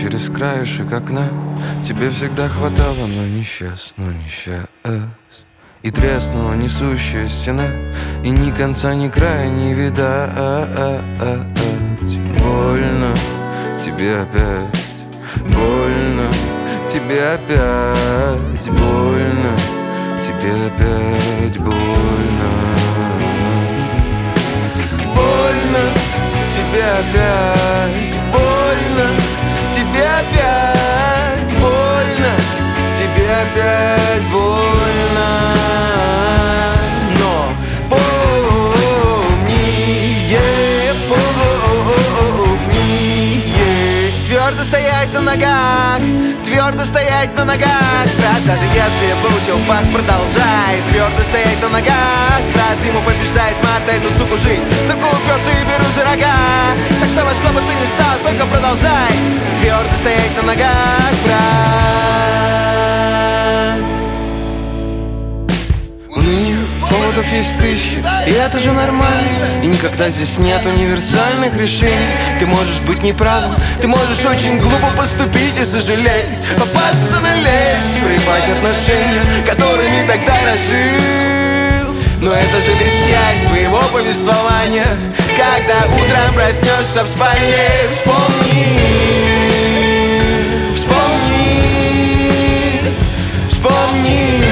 через краешек окна. Тебе всегда хватало, но не сейчас, но не сейчас. И треснула несущая стена, и ни конца, ни края не видать. Больно тебе опять, больно тебе опять, больно тебе опять, больно. Больно тебе опять, больно тебе опять, больно тебе опять, больно. Но помни, твердо стоять на ногах, твердо стоять на ногах, брат. Даже если выучил факт, продолжай твердо стоять на ногах, брат. Зиму побеждает март, а эту суку жизнь только упертые берут за рога. Так что во что бы ты ни стал, только продолжай твердо стоять на ногах, брат. Уныние, поводов есть тысячи, и это же нормально. И никогда здесь нет универсальных решений. Ты можешь быть неправым, ты можешь очень глупо поступить и сожалеть, попасться на лесть, проебать отношения, которыми тогда дожил. Но это же лишь часть твоего повествования. Когда утром проснешься в спальне, вспомни, вспомни, вспомни.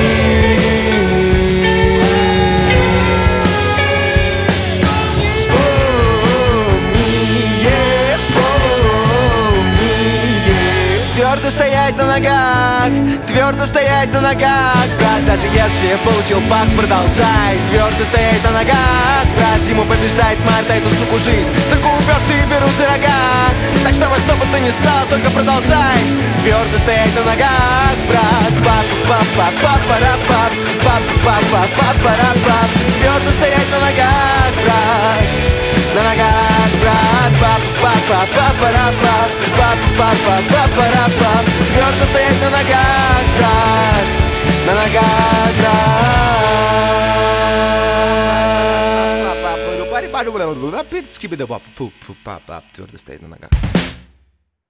Твердо стоять на ногах, твердо стоять на ногах, брат. Даже если получил факт, продолжай твердо стоять на ногах, брат. Зиму побеждает март, а эту суку жизнь только упертые берут за рога. Так что во что бы ты ни стал, только продолжай твердо стоять на ногах, брат. Пап-пап-пап-пап-пап-пап, пап-пап-пап-пап-пап. Твердо стоять на ногах, брат. На ногах, брат. Пап-пап-пап-пап-пап, пап-пап-пап-пап-пап. Твердо стоять на ногах, брат. На ногах, брат. Твердо стоять на ногах.